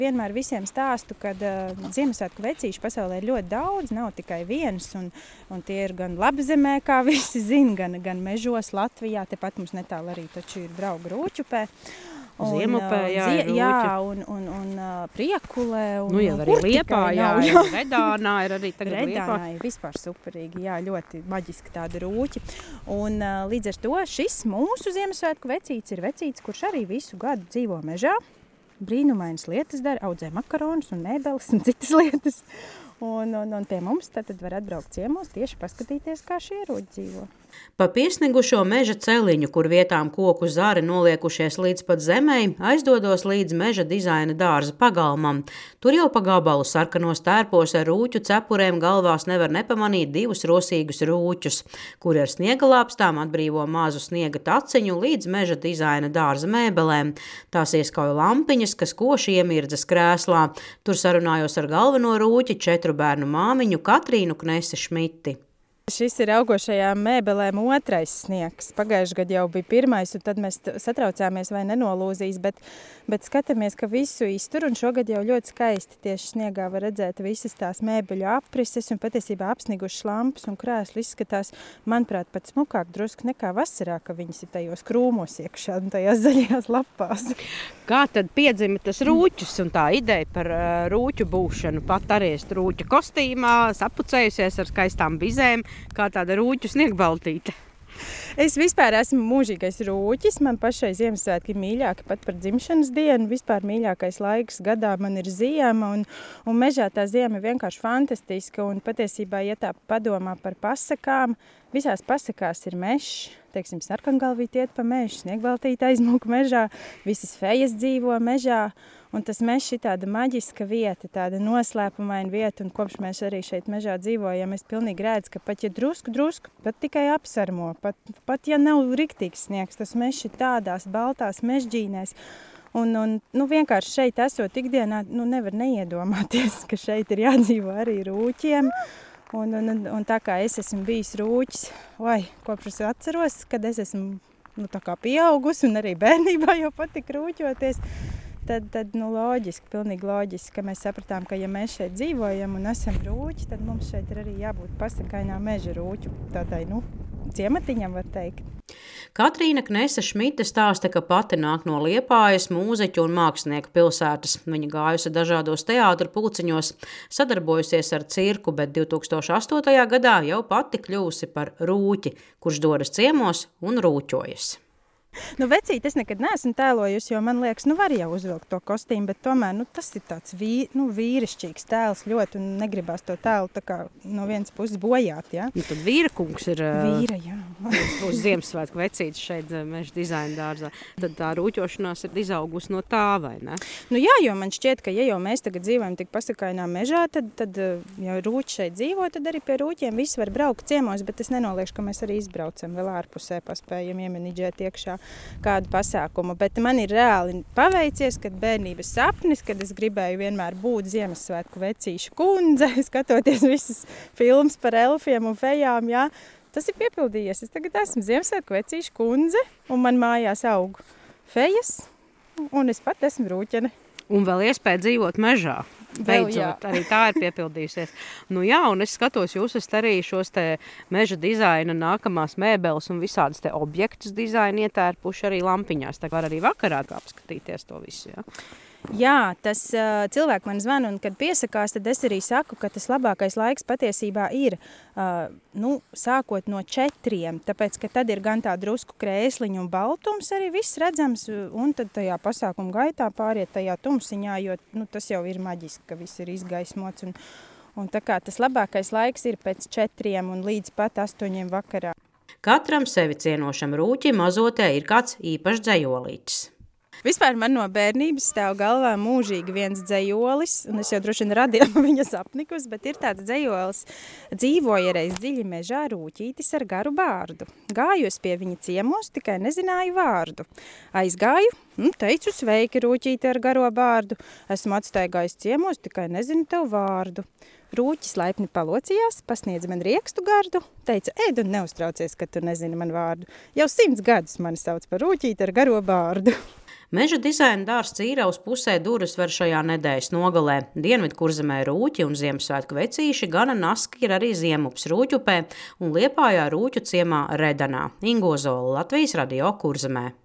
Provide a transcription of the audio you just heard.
Vienmēr visiem stāstu, ka Ziemassvētku vecīšu pasaulē ir ļoti daudz, nav tikai viens, un tie ir gan Labzemē, kā visi zina, gan mežos Latvijā, tepat mums netālu arī taču ir Draugu Rūķupē. Ziemupē, un Priekulē. Nu, jau arī Liepājā, Redānā ir arī tagad Liepā. Redānā ir vispār superīgi, jā, ļoti maģiski tādi rūķi. Un līdz ar to šis mūsu Ziemassvētku vecīts ir vecīts, kurš arī visu gadu dzīvo mežā. Brīnumainas lietas dara, audzē makaronus un mēbeles un citas lietas. Un pie mums tad var atbraukt ciemos tieši paskatīties, kā šie rūķi dzīvo. Pa piesnigušo meža celiņu, kur vietām koku zari noliekušies līdz pat zemei, aizdodos līdz meža dizaina dārza pagalmam. Tur jau pa gabalu sarkanos tērpos ar rūķu cepurēm galvās nevar nepamanīt divus rosīgus rūķus, kuri ar sniega lāpstām atbrīvo mazu sniega taciņu līdz meža dizaina dārza mēbelēm. Tās ieskauj lampiņas, kas koši iemirdzas krēslā. Tur sarunājos ar galveno rūķi 4 bērnu māmiņu Katrīnu Knesi Šmiti. Šis ir augošajām mēbelēm 2. sniegs. Pagājuši gadu jau bija 1, un tad mēs satraucāmies, vai nenolūzīs, bet skatāmies, ka visu iztur, un šogad jau ļoti skaisti tieši sniegā var redzēt visas tās mēbeļu aprises, un patiesībā apsnigušas lampas un krēsli izskatās, manuprāt, pat smukāk drusku nekā vasarā, ka viņas ir tajos krūmos iekšā un tajās zaļajās lapās. Kā tad piedzima tas rūķis un tā ideja par rūķu būšanu? Pat arī rūķa kostīmā, sapucējusies ar skaistām bizēm, kā tāda rūķu sniegbaltīte. Es vispār esmu mūžīgais rūķis. Man pašai Ziemassvētki ir mīļāki pat par dzimšanas dienu. Vispār mīļākais laiks gadā man ir ziema, un mežā tā ziema ir vienkārši fantastiska. Un patiesībā, ja tā padomā par pasakām, visās pasakās ir mežs. Teiksim, sarkangalvīti iet pa mežu, sniegbaltīte aizmūk mežā, visas fejas dzīvo mežā. Un tas mežs ir tāda maģiska vieta, tāda noslēpumaina vieta, un kopš mēs arī šeit mežā dzīvojam, es pilnīgi redzu, ka pat ja drusku, pat tikai apsarmo, pat ja nav riktīgs sniegs, tas mežs ir tādās baltās mežģīnēs. Un vienkārši šeit esot ikdienā, nevar neiedomāties, ka šeit ir jādzīvo arī rūķiem. Un tā kā es esmu bijis rūķis, kopš es atceros, kad es esmu tā kā pieaugusi un arī bērnībā jau patika rūķoties, tad loģiski, pilnīgi loģiski, ka mēs sapratām, ka ja mēs šeit dzīvojam un esam rūķi, tad mums šeit ir arī jābūt pasakainā meža rūķu, tādai, ciematiņam var teikt. Katrīna Knese Šmite stāsta, ka pati nāk no Liepājas, mūziķu un mākslinieku pilsētas. Viņa gājusi dažādos teātru pulciņos, sadarbojusies ar cirku, bet 2008. gadā jau pati kļūsi par rūķi, kurš dodas ciemos un rūķojas. Vecīt es nekad neesmu tēlojusi, jo man liekas, var jau uzvilkt to kostīmu, bet tomēr, tas ir tāds vīrišķīgs tēls ļoti, un negribās to tēlu tā kā no vienas puses bojāt, jā. Tad vīrakungs ir Vīra, jā. Uz Ziemassvētku vecīts šeit meža dizaina dārzā. Tad tā rūķošanās ir izaugusi no tā, vai ne? Jā, jo man šķiet, ka ja jau mēs tagad dzīvojam tik pasakainā mežā, tad ja rūķi šeit dzīvo, tad arī pie rūķiem visi var braukt ciemos, bet es nenoliekšu, ka mēs arī izbraucam vēl ārpusē, paspējam iemenidžēt iekšā kādu pasākumu, bet man ir reāli paveicies, kad bērnības sapnis, kad es gribēju vienmēr būt Ziemassvētku vecīšu kundze, skatoties visas filmas par elfiem un fejām, jā, tas ir piepildījies. Es tagad esmu Ziemassvētku vecīšu kundze, un man mājās aug fejas, un es pat esmu rūķene. Un vēl iespēja dzīvot mežā. Beidzot, arī tā ir piepildījusies. Un es skatos, jūs esat arī šos te meža dizaina nākamās mēbeles un visādas te objektus dizaina ietērpuši arī lampiņās. Tā var arī vakarā apskatīties to visu, jā? Jā, tas cilvēki man zvana, un kad piesakās, tad es arī saku, ka tas labākais laiks patiesībā ir sākot no 4, tāpēc, ka tad ir gan tā drusku krēsliņa un baltums arī viss redzams, un tad tajā pasākuma gaitā pāriet tajā tumsiņā, jo tas jau ir maģiski, ka viss ir izgaismots, un tā kā tas labākais laiks ir pēc 4 un līdz pat 8 vakarā. Katram sevi cienošam rūķim mazotē ir kāds īpašs dzejolītis. Vispār man no bērnības stāv galvā mūžīgi viens dzejolis, un es jau droši vien radīju viņa sapnikus, bet ir tāds dzejolis. Dzīvoja reiz dziļi mežā rūķītis ar garu bārdu. Gāju es pie viņa ciemos, tikai nezināju vārdu. Aizgāju, teicu sveiki rūķīti ar garo bārdu. Esmu atstaigājis ciemos, tikai nezinu tev vārdu. Rūķis laipni palocījās, pasniedz man riekstu gardu, teica, ēd un neuztraucies, ka tu nezini man vārdu. Jau 100 gadus mani sauc par rūķīti ar garo bārdu. Meža dizaina dārzs Cīravas pusē durvis var šajā nedēļas nogalē. Dienvidkurzemē Rūķi un Ziemassvētku vecīši, gana naski ir arī Ziemups Rūķupē un Liepājā Rūķu ciemā Redanā. Ingo Zola, Latvijas radio Kurzemē.